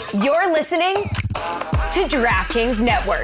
You're listening to DraftKings Network.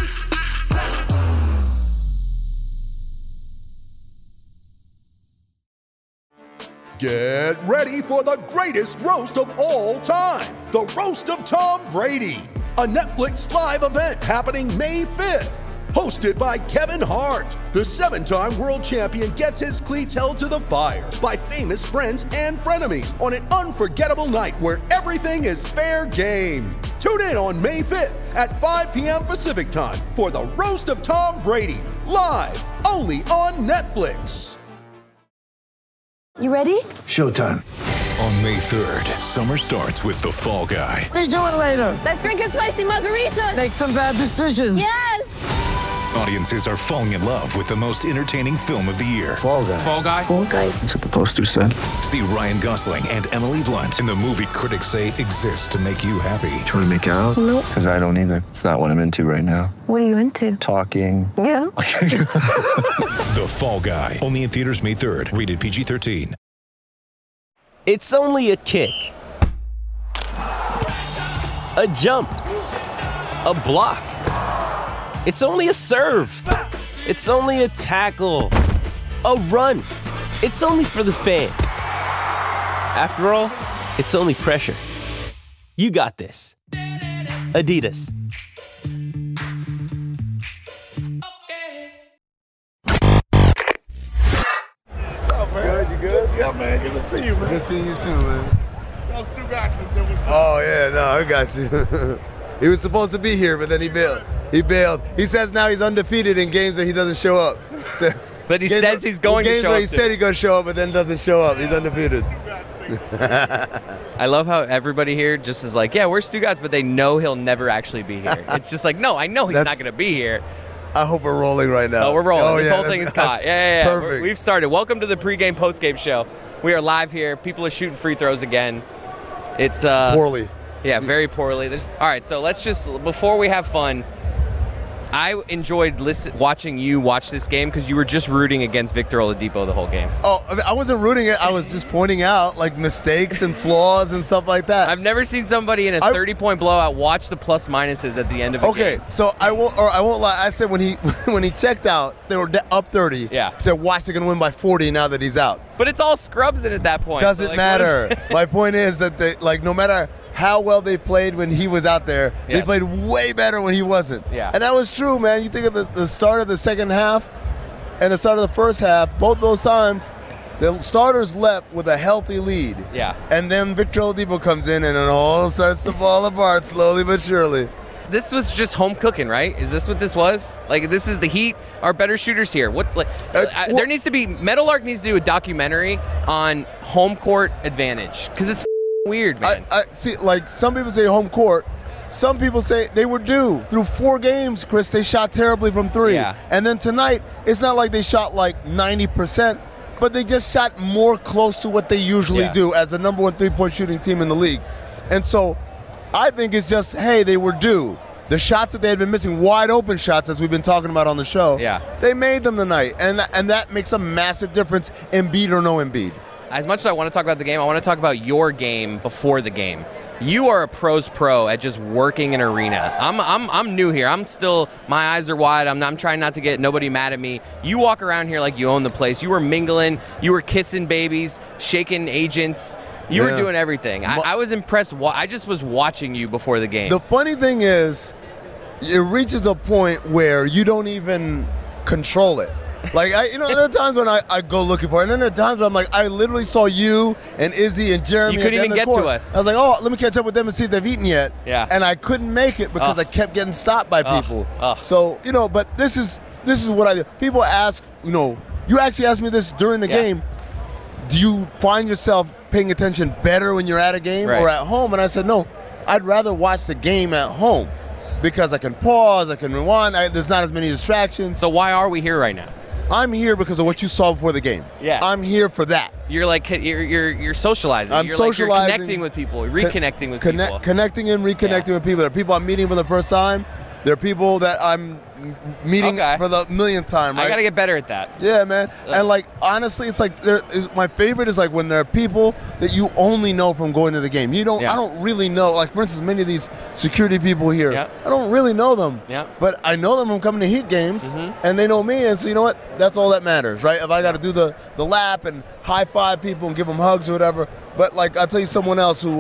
Get ready for the greatest roast of all time, the Roast of Tom Brady, a Netflix live event happening May 5th. Hosted by Kevin Hart, the 7-time world champion gets his cleats held to the fire by famous friends and frenemies on an unforgettable night where everything is fair game. Tune in on May 5th at 5 p.m. Pacific time for the Roast of Tom Brady, live only on Netflix. You ready? Showtime. On May 3rd, summer starts with The Fall Guy. Let's do it later. Let's drink a spicy margarita. Make some bad decisions. Yes! Audiences are falling in love with the most entertaining film of the year. Fall Guy. Fall Guy? Fall guy. That's what the poster said. See Ryan Gosling and Emily Blunt in the movie critics say exists to make you happy. Trying to make it out? Nope. Because I don't either. It's not what I'm into right now. What are you into? Talking. Yeah. The Fall Guy. Only in theaters May 3rd. Rated PG-13. It's only a kick. A jump. A block. It's only a serve. It's only a tackle. A run. It's only for the fans. After all, it's only pressure. You got this. Adidas. What's up, man? Good, you good? Yeah, man. Good to see you, man. Good seeing you too, man. That's Stu Jackson. So what's up? Oh yeah, no, I got you. He was supposed to be here, but then he bailed. He says now he's undefeated in games where he doesn't show up. So, but he says he's going to show up. Games where he said he's going to show up, but then doesn't show up. He's undefeated. I love how everybody here just is like, yeah, we're Stu Gatz, but they know he'll never actually be here. It's just like, no, I know he's not going to be here. I hope we're rolling right now. Oh, we're rolling. Oh, this yeah, whole thing is caught. Yeah. Perfect. We've started. Welcome to the pregame, postgame show. We are live here. People are shooting free throws again. It's poorly. Yeah, very poorly. All right, so let's just, before we have fun, I enjoyed watching you watch this game because you were just rooting against Victor Oladipo the whole game. Oh, I wasn't rooting it. I was just pointing out like mistakes and flaws and stuff like that. I've never seen somebody in a 30-point blowout watch the plus minuses at the end of a game. Okay, so I won't lie. I said when he checked out, they were up 30. Yeah. I said, watch, they're gonna win by 40 now that he's out. But it's all scrubs in at that point. Doesn't matter. My point is that no matter how well they played when he was out there, they played way better when he wasn't. Yeah. And that was true, man. You think of the start of the second half and the start of the first half, both those times, the starters left with a healthy lead. Yeah. And then Victor Oladipo comes in and it all starts to fall apart slowly but surely. This was just home cooking, right? Is this what this was? Like, this is the Heat are better shooters here. There needs to be, Meadowlark needs to do a documentary on home court advantage because it's weird, man. I see, like some people say home court. Some people say they were due. Through 4 games, Chris, they shot terribly from 3. Yeah. And then tonight, it's not like they shot like 90%, but they just shot more close to what they usually do as the number 1 3-point shooting team in the league. And so I think it's just, hey, they were due. The shots that they had been missing, wide open shots, as we've been talking about on the show, they made them tonight. And that makes a massive difference, Embiid or no Embiid. As much as I want to talk about the game, I want to talk about your game before the game. You are a pro's pro at just working an arena. I'm new here. I'm still, my eyes are wide. I'm trying not to get nobody mad at me. You walk around here like you own the place. You were mingling. You were kissing babies, shaking agents. You were doing everything. I was impressed. I just was watching you before the game. The funny thing is, it reaches a point where you don't even control it. Like, there are times when I go looking for it, and then there are times when I'm like, I literally saw you and Izzy and Jeremy. You couldn't even get to us. I was like, oh, let me catch up with them and see if they've eaten yet. Yeah. And I couldn't make it because I kept getting stopped by people. So, but this is what I do. People ask, you actually asked me this during the game. Do you find yourself paying attention better when you're at a game or at home? And I said, no, I'd rather watch the game at home because I can pause, I can rewind, there's not as many distractions. So why are we here right now? I'm here because of what you saw before the game. Yeah. I'm here for that. You're like, you're socializing. I'm socializing. You're connecting with people, reconnecting with people. Connecting and reconnecting with people. There are people I'm meeting for the first time. There are people that I'm meeting for the millionth time, right? I got to get better at that. Yeah, man. And like honestly, it's like my favorite is like when there are people that you only know from going to the game. I don't really know. Like for instance, many of these security people here, I don't really know them. Yeah. But I know them from coming to Heat games, and they know me, and so you know what? That's all that matters, right? If I got to do the lap and high five people and give them hugs or whatever. But like I'll tell you someone else who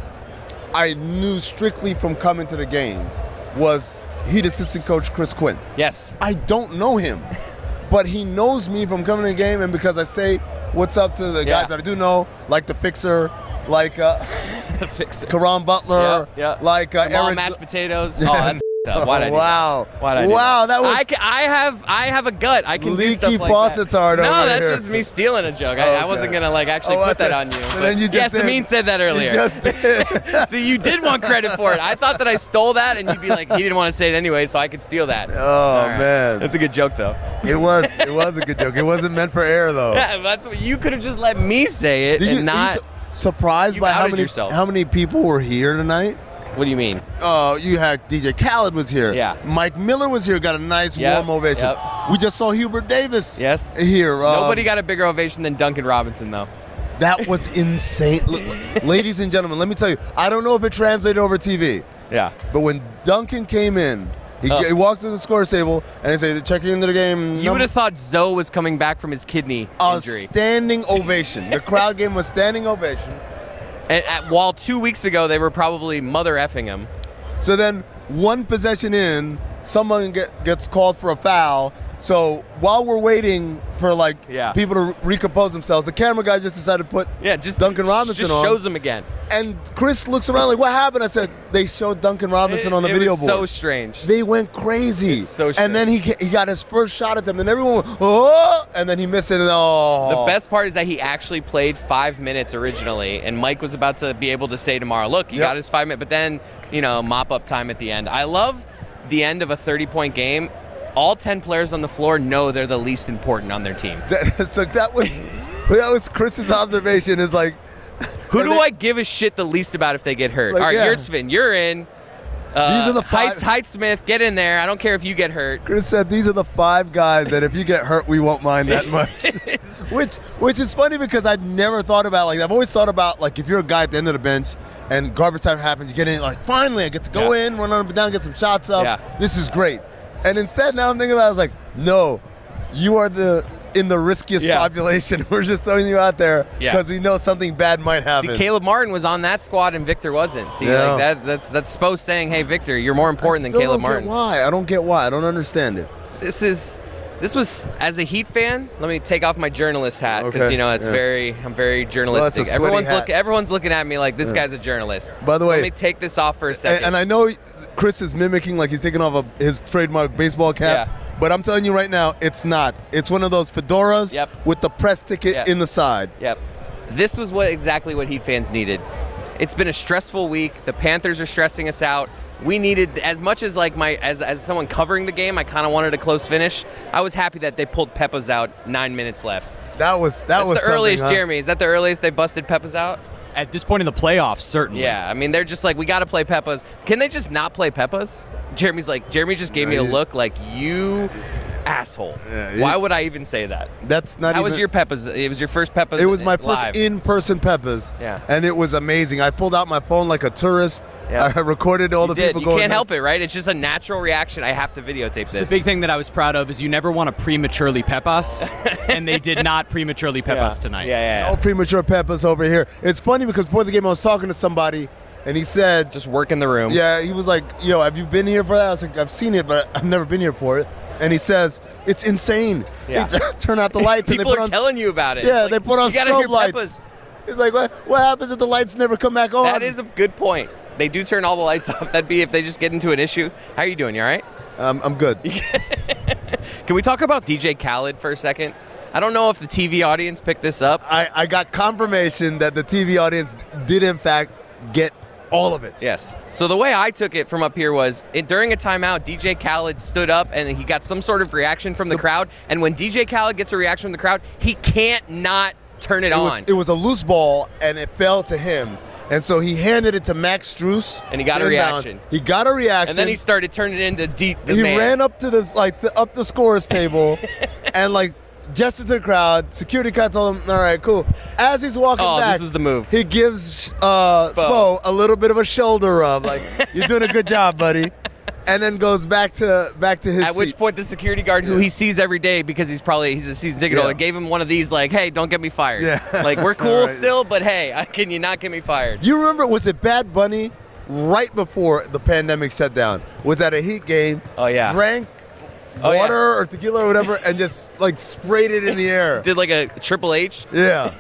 I knew strictly from coming to the game was Heat assistant coach Chris Quinn. Yes. I don't know him, but he knows me from coming to the game, and because I say what's up to the guys that I do know, like the Fixer, like the Fixer, Karan Butler, like Jamal Eric mashed potatoes. Oh, that's up. Why'd I do wow. that? Why'd I do wow, that was. I have a gut. I can do stuff leaky like faucets that. hard No, over that's here. just me stealing a joke. I wasn't gonna like actually put that on you. But then you just did. Amin said that earlier. You just did. See, you did want credit for it. I thought that I stole that, and you'd be like, he didn't want to say it anyway, so I could steal that. Oh man, that's a good joke though. It was a good joke. It wasn't meant for air though. Yeah, that's what you could have just let me say it and not. Surprised by yourself. how many people were here tonight? What do you mean? Oh, you had DJ Khaled was here. Yeah. Mike Miller was here, got a nice warm ovation. Yep. We just saw Hubert Davis here. Nobody got a bigger ovation than Duncan Robinson, though. That was insane. Ladies and gentlemen, let me tell you, I don't know if it translated over TV. Yeah. But when Duncan came in, he walked to the scorer's table, and they say, checking into the game. You would have thought Zoe was coming back from his kidney injury. A standing ovation. The crowd gave him a standing ovation. And while 2 weeks ago, they were probably mother effing him. So then, one possession in, someone gets called for a foul. So while we're waiting for people to recompose themselves, the camera guy just decided to put Duncan Robinson on. Just shows him again. And Chris looks around like, what happened? I said, they showed Duncan Robinson on the video board. It was so strange. They went crazy. It's so strange. And then he got his first shot at them, and everyone went, oh, and then he missed it. And, oh. The best part is that he actually played 5 minutes originally, and Mike was about to be able to say tomorrow, look, he got his 5 minutes, but then, mop-up time at the end. I love the end of a 30-point game. All 10 players on the floor know they're the least important on their team. That was Chris's observation. Is like, who do I give a shit the least about if they get hurt? All right, Yurtsvin, you're in. These are the five. Height-Smith, get in there. I don't care if you get hurt. Chris said these are the 5 guys that if you get hurt, we won't mind that much. Which is funny because I'd never thought about I've always thought about if you're a guy at the end of the bench and garbage time happens, you get in finally I get to go in, run up and down, get some shots up. Yeah. This is great. And instead now I'm thinking about it, I was no, you are in the riskiest population. We're just throwing you out there because we know something bad might happen. See, Caleb Martin was on that squad and Victor wasn't. See, that's Spo saying, hey, Victor, you're more important than Caleb Martin. I don't get why. I don't understand it. This was, as a Heat fan, let me take off my journalist hat because I'm very journalistic. Everyone's looking at me like this guy's a journalist. By the way, let me take this off for a second. And I know Chris is mimicking he's taking off his trademark baseball cap, but I'm telling you right now, it's not. It's one of those fedoras with the press ticket in the side. Yep. This was exactly what Heat fans needed. It's been a stressful week. The Panthers are stressing us out. We needed, as much as as someone covering the game, I kind of wanted a close finish. I was happy that they pulled Peppers out 9 minutes left. That's the earliest, Jeremy. Is that the earliest they busted Peppers out? At this point in the playoffs, certainly. Yeah, I mean, they're just we got to play Peppers. Can they just not play Peppers? Jeremy just gave me a look you asshole. Yeah, why would I even say that? That's not How was your Peppers? It was your first Peppers. It was my live. first in-person Peppers. Yeah. And it was amazing. I pulled out my phone like a tourist. Yep. I recorded all the people going. You can't help it, right? It's just a natural reaction. I have to videotape this. The big thing that I was proud of is you never want to prematurely pep us, and they did not prematurely pep us tonight. Yeah. No premature peppers over here. It's funny because before the game I was talking to somebody, and he said, just work in the room. Yeah, he was like, yo, have you been here for that? I was like, I've seen it, but I've never been here for it. And he says, it's insane. Yeah. They turn out the lights. People and they put are on, telling you about it. Yeah, they put on strobe lights. Peppers. He's like, what happens if the lights never come back on? That is a good point. They do turn all the lights off. That'd be if they just get into an issue. How are you doing? You all right? I'm good. Can we talk about DJ Khaled for a second? I don't know if the TV audience picked this up. I got confirmation that the TV audience did, in fact, get all of it. Yes. So the way I took it from up here was during a timeout, DJ Khaled stood up and he got some sort of reaction from the crowd. And when DJ Khaled gets a reaction from the crowd, he can't not turn it on. It was a loose ball, and it fell to him. And so he handed it to Max Strus. And he got a reaction. He got a reaction. And then he started turning it into deep. He ran up to this, up the scorer's table and, gestured to the crowd. Security guy told him, all right, cool. As he's walking back. This is the move. He gives Spo a little bit of a shoulder rub. You're doing a good job, buddy. And then goes back to his At which seat. point the security guard, who he sees every day because he's a season ticket holder, gave him one of these hey, don't get me fired. Yeah. We're cool Right. still, but hey, can you not get me fired? Do you remember, was it Bad Bunny right before the pandemic shut down? Was at a Heat game. Oh, yeah. Drank water or tequila or whatever and just sprayed it in the air. Did a Triple H? Yeah.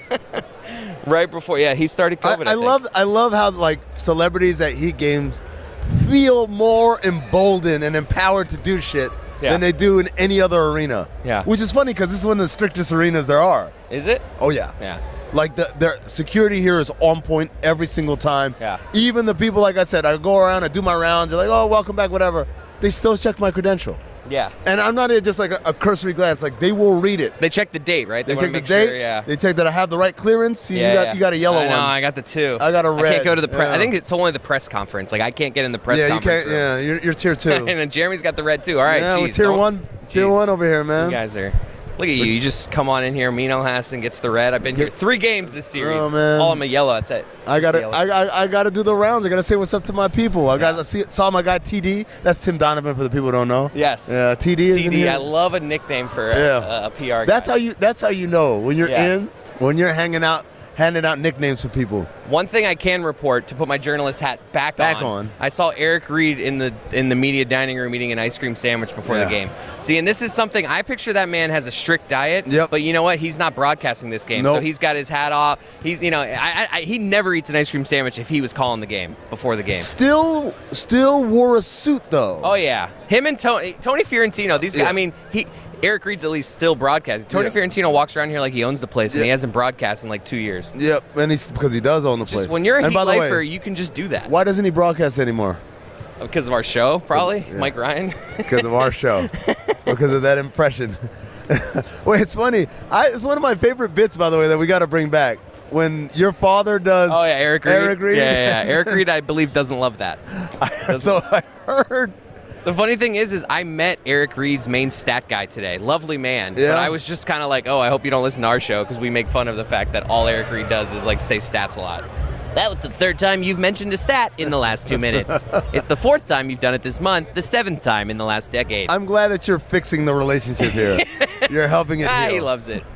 Right before, he started COVID. I love how celebrities at Heat games feel more emboldened and empowered to do shit than they do in any other arena. Yeah. Which is funny because this is one of the strictest arenas there are. Is it? Oh yeah. Yeah. Their security here is on point every single time. Yeah. Even the people, like I said, I go around, I do my rounds, they're like, oh, welcome back, whatever. They still check my credential. Yeah. And I'm not just a cursory glance. They will read it. They check the date, right? They wanna check the make date. Sure, yeah. They check that I have the right clearance. You got a yellow one. No, I got the 2. I got a red. I can't go to the press. Yeah. I think it's only the press conference. I can't get in the press conference. You can't. room. Yeah, you're tier 2. And then Jeremy's got the red too. All right, yeah, geez, tier 1. Tier 1 over here, man. You guys are. Look at you. You just come on in here. Mino Hassan gets the red. I've been here 3 games this series. Oh, man. All I'm a yellow. That's it. I gotta do the rounds. I gotta say what's up to my people. I saw my guy TD. That's Tim Donovan for the people who don't know. Yes. Yeah, TD is in here. I love a nickname for a PR guy. That's how you know when you're when you're hanging out, handing out nicknames for people. One thing I can report, to put my journalist hat back on, I saw Eric Reed in the media dining room eating an ice cream sandwich before the game. See, and this is something, I picture that man has a strict diet, but you know what? He's not broadcasting this game, so he's got his hat off. He's, he never eats an ice cream sandwich if he was calling the game before the game. Still wore a suit though. Oh yeah, him and Tony Fiorentino. These guys, I mean, Eric Reed's at least still broadcasting. Tony Fiorentino walks around here like he owns the place, and he hasn't broadcast in 2 years. Yep, and because he does own the place. When you're a Heat lifer, you can just do that. Why doesn't he broadcast anymore? Because of our show, probably. Mike Ryan. Because of our show. Because of that impression. Wait, it's funny. It's one of my favorite bits, by the way, that we got to bring back. When your father does. Oh yeah, Eric Reed. Eric Reed. Yeah. Eric Reed, I believe, doesn't love that. So I heard. The funny thing is I met Eric Reed's main stat guy today. Lovely man. Yeah. But I was just kind of like, I hope you don't listen to our show because we make fun of the fact that all Eric Reed does is say stats a lot. That was the 3rd time you've mentioned a stat in the last 2 minutes. It's the 4th time you've done it this month, the 7th time in the last decade. I'm glad that you're fixing the relationship here. You're helping it heal. He loves it.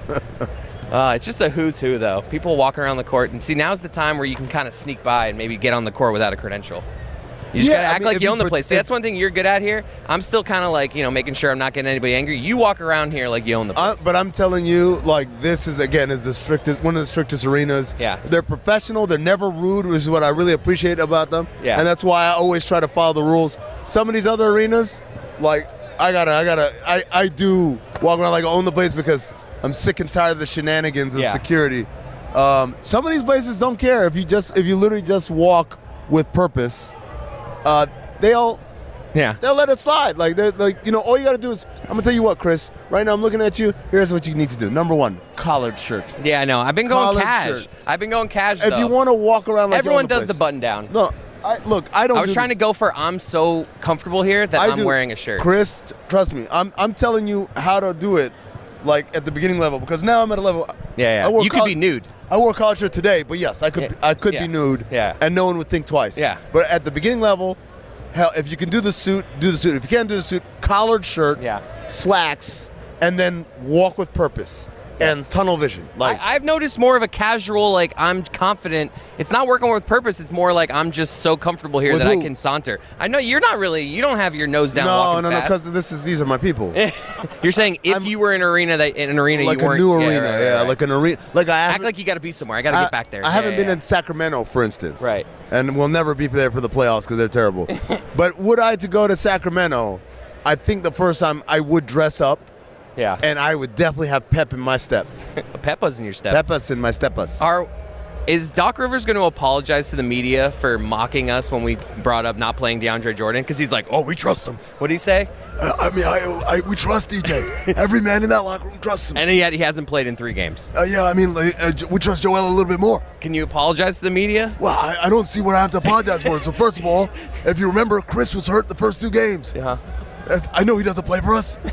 It's just a who's who, though. People walking around the court. And see, now's the time where you can kind of sneak by and maybe get on the court without a credential. You just got to act like you own the place. See, that's one thing you're good at here. I'm still kind of making sure I'm not getting anybody angry. You walk around here like you own the place. But I'm telling you, this is, again, is the strictest, one of the strictest arenas. Yeah. They're professional. They're never rude, which is what I really appreciate about them. Yeah. And that's why I always try to follow the rules. Some of these other arenas, I do walk around like I own the place because I'm sick and tired of the shenanigans of security. Some of these places don't care if you literally just walk with purpose. They'll let it slide. All you got to do is, I'm going to tell you what, Chris, right now I'm looking at you. Here's what you need to do. Number 1, collared shirt. Yeah, I know. I've been going cash. I've been going cash, If you want to walk around like everyone does the button down. No, I was trying to go for I'm so comfortable here that I'm wearing a shirt. Chris, trust me. I'm telling you how to do it, at the beginning level, because now I'm at a level. Yeah. You could be nude. I wore a collared shirt today, but yes, I could be nude, and no one would think twice. Yeah. But at the beginning level, hell, if you can do the suit, do the suit. If you can't do the suit, collared shirt, slacks, and then walk with purpose and tunnel vision. I've noticed more of a casual, I'm confident. It's not working with purpose. It's more like I'm just so comfortable here that I can saunter. I know you're not really. You don't have your nose down. No, because these are my people. You're saying if you were in an arena like you weren't. A new arena, right. Like an arena. Act like you got to be somewhere. I got to get back there. I haven't been in Sacramento, for instance. Right. And we'll never be there for the playoffs because they're terrible. But would I to go to Sacramento, I think the first time I would dress up. Yeah. And I would definitely have pep in my step. Peppa's in your step. Peppa's in my stepas. Is Doc Rivers going to apologize to the media for mocking us when we brought up not playing DeAndre Jordan? Because he's like, oh, we trust him. What did he say? We trust DJ. Every man in that locker room trusts him. And yet he hasn't played in 3 games. We trust Joel a little bit more. Can you apologize to the media? Well, I don't see what I have to apologize for. So first of all, if you remember, Chris was hurt the first 2 games. Yeah. I know he doesn't play for us.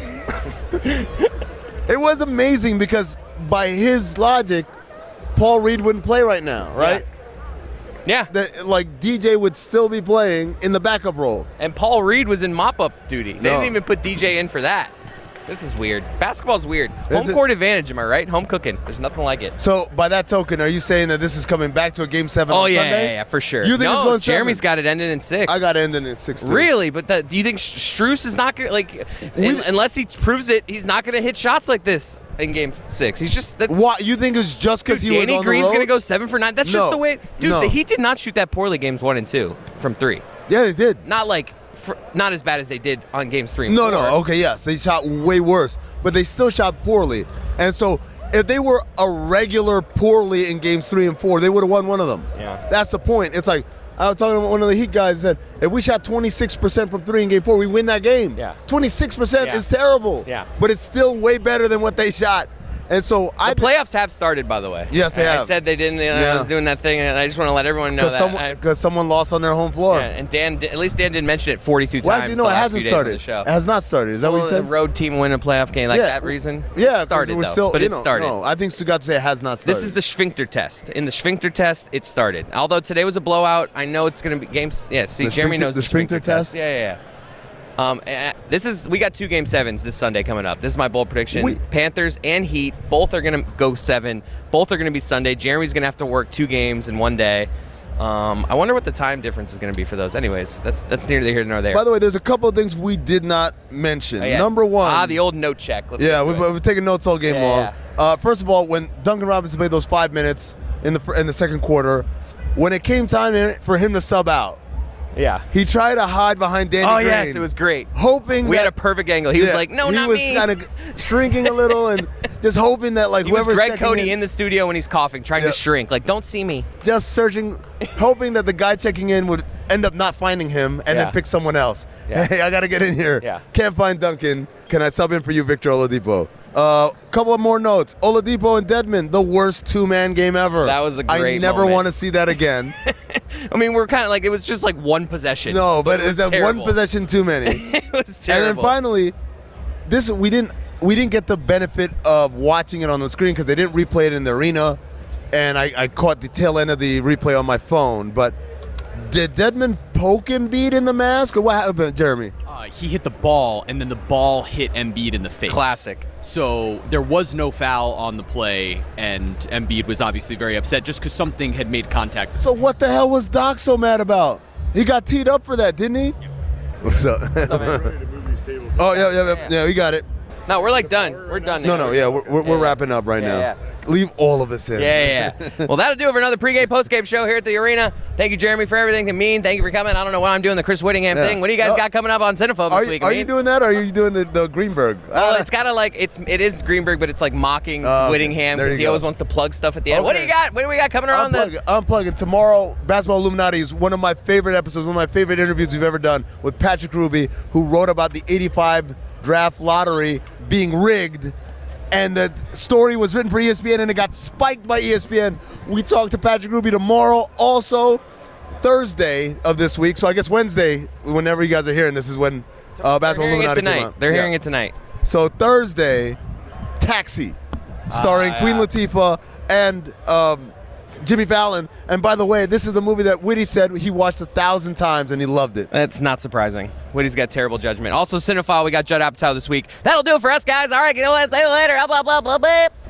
It was amazing because by his logic, Paul Reed wouldn't play right now, right? Yeah. DJ would still be playing in the backup role. And Paul Reed was in mop-up duty. They didn't even put DJ in for that. This is weird. Basketball's weird. Home court advantage, am I right? Home cooking. There's nothing like it. So, by that token, are you saying that this is coming back to a Game 7 on Sunday? Yeah, for sure. You think it's going 7? Jeremy's got it ended in 6. I got it ended in 6, too. Really? But do you think Strus is not going to, unless he proves it, he's not going to hit shots like this in Game 6. He's just... What? You think it's just because he was on the road? Danny Green's going to go 7 for 9? That's just the way... Dude, he did not shoot that poorly Games 1 and 2 from 3. Yeah, they did. Not as bad as they did on Games 3 and 4. No. Okay, yes. They shot way worse. But they still shot poorly. And so if they were a regular poorly in Games 3 and 4, they would have won one of them. Yeah. That's the point. It's like, I was talking to one of the Heat guys that said, if we shot 26% from 3 in Game 4, we win that game. Yeah. 26% is terrible. Yeah. But it's still way better than what they shot. And so the playoffs have started, by the way. Yes, they have. I said they didn't. I was doing that thing, and I just want to let everyone know that. Because someone lost on their home floor. Yeah, and at least Dan did mention it 42 times. Well, actually, no, the it last hasn't few days of started. the show. It has not started. Is that what you said? The road team win a playoff game, that reason? Yeah, it started, we're still, but it started. No, I think Stugat say it has not started. This is the Sphincter test. In the Sphincter test, it started. Although today was a blowout, I know it's going to be games. Yeah, see, Jeremy knows the Sphincter test? Yeah. We got 2 Game 7s this Sunday coming up. This is my bold prediction. Panthers and Heat, both are going to go 7. Both are going to be Sunday. Jeremy's going to have to work 2 games in one day. I wonder what the time difference is going to be for those. Anyways, that's neither here nor there. By the way, there's a couple of things we did not mention. Oh, yeah. Number 1. the old note check. We're taking notes all game long. Yeah. First of all, when Duncan Robinson played those 5 minutes in the second quarter, when it came time for him to sub out, he tried to hide behind Danny Green. Oh, yes, it was great. Hoping we had a perfect angle. He was like, no, not me. He was kind of shrinking a little and just hoping that whoever's Greg Cody in the studio when he's coughing, trying to shrink. Don't see me. Just searching, hoping that the guy checking in would end up not finding him and then pick someone else. Yeah. Hey, I got to get in here. Yeah. Can't find Duncan. Can I sub in for you, Victor Oladipo? Couple of more notes. Oladipo and Dedmon, the worst 2-man game ever. That was a great I never want to see that again. I mean, we're kind of it was just one possession. No, but it's that terrible. one possession too many. It was terrible. And then finally, we didn't get the benefit of watching it on the screen because they didn't replay it in the arena, and I caught the tail end of the replay on my phone. But did Dedmon poke Embiid in the mask, or what happened, Jeremy? He hit the ball, and then the ball hit Embiid in the face. Classic. So there was no foul on the play, and Embiid was obviously very upset just because something had made contact. So what the hell was Doc so mad about? He got teed up for that, didn't he? Yep. What's up? Yeah, we got it. No, we're done. We're done. We're wrapping up right now. Yeah. Leave all of us in. Yeah. Well, that'll do it for another pregame, postgame show here at the arena. Thank you, Jeremy, for everything. Thank you for coming. I don't know what I'm doing, the Chris Whittingham thing. What do you guys got coming up on Cinephobe this week? Are you doing that, or are you doing the Greenberg? Well, it's kind of it is Greenberg, but it's mocking Whittingham because he always wants to plug stuff at the end. Okay. What do you got? What do we got coming around? I'm plugging. Tomorrow, Basketball Illuminati is one of my favorite episodes, one of my favorite interviews we've ever done with Patrick Ruby, who wrote about the 85 draft lottery being rigged. And the story was written for ESPN, and it got spiked by ESPN. We talked to Patrick Ruby tomorrow, also Thursday of this week. So I guess Wednesday, whenever you guys are hearing this, is when Basketball Illuminati came out. They're hearing it tonight. So Thursday, Taxi, starring Queen Latifah and Jimmy Fallon. And by the way, this is the movie that Whitty said he watched 1,000 times and he loved it. That's not surprising. Whitty's got terrible judgment. Also, Cinephile, we got Judd Apatow this week. That'll do it for us, guys. All right, get later. Blah, blah, blah, blah.